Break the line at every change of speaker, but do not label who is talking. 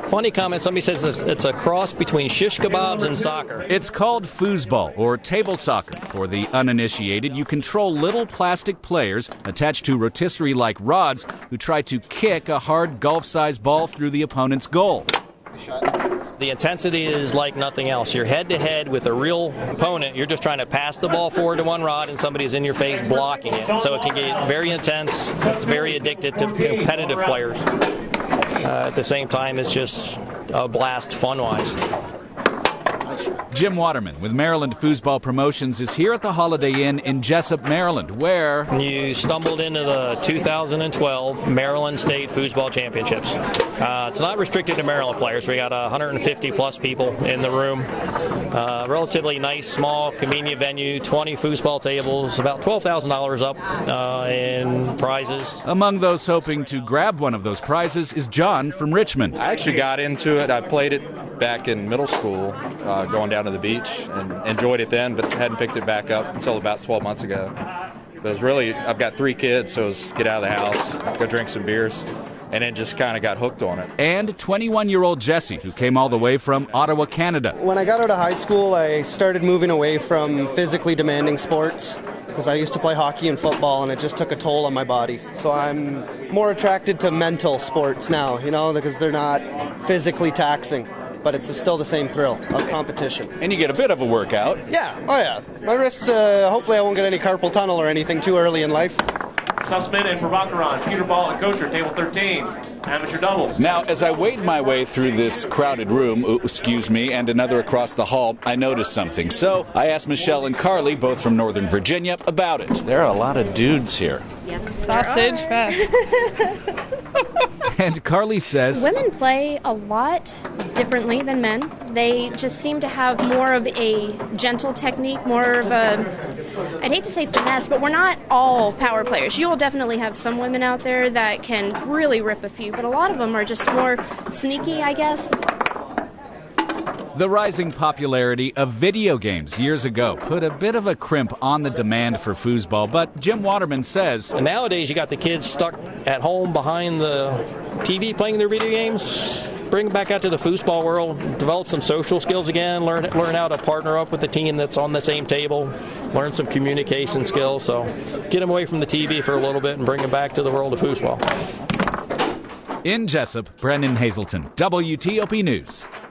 Funny comment, somebody says it's a cross between shish kebabs and soccer.
It's called foosball, or table soccer. For the uninitiated, you control little plastic players attached to rotisserie-like rods who try to kick a hard golf-sized ball through the opponent's goal.
The intensity is like nothing else. You're head-to-head with a real opponent. You're just trying to pass the ball forward to one rod, and somebody's in your face blocking it. So it can get very intense. It's very addictive to competitive players. At the same time, it's just a blast fun-wise.
Jim Waterman with Maryland Foosball Promotions is here at the Holiday Inn in Jessup, Maryland, where
you stumbled into the 2012 Maryland State Foosball Championships. It's not restricted to Maryland players. We got 150-plus people in the room. Relatively nice, small, convenient venue, 20 foosball tables, about $12,000 up in prizes.
Among those hoping to grab one of those prizes is John from Richmond.
I actually got into it. I played it back in middle school, going down to the beach, and enjoyed it then, but hadn't picked it back up until about 12 months ago. But it was really, I've got 3 kids, so it was get out of the house, go drink some beers, and then just kind of got hooked on it.
And 21-year-old Jesse, who came all the way from Ottawa, Canada.
When I got out of high school, I started moving away from physically demanding sports, because I used to play hockey and football, and it just took a toll on my body. So I'm more attracted to mental sports now, because they're not physically taxing. But it's still the same thrill of competition.
And you get a bit of a workout.
Yeah, oh yeah. My wrists, hopefully I won't get any carpal tunnel or anything too early in life.
Sussman and Prabhakaran, Peter Ball and Kocher, table 13. Amateur doubles.
Now, as I wade my way through this crowded room, and another across the hall, I noticed something. So I asked Michelle and Carly, both from Northern Virginia, about it. There are a lot of dudes here.
Yes,
sausage fest.
And Carly says,
women play a lot differently than men. They just seem to have more of a gentle technique, more of a, I'd hate to say finesse, but we're not all power players. You will definitely have some women out there that can really rip a few, but a lot of them are just more sneaky, I guess.
The rising popularity of video games years ago put a bit of a crimp on the demand for foosball, but Jim Waterman says,
and nowadays you got the kids stuck at home behind the TV playing their video games. Bring them back out to the foosball world, develop some social skills again, learn how to partner up with the team that's on the same table, learn some communication skills. So get them away from the TV for a little bit and bring them back to the world of foosball.
In Jessup, Brendan Hazelton, WTOP News.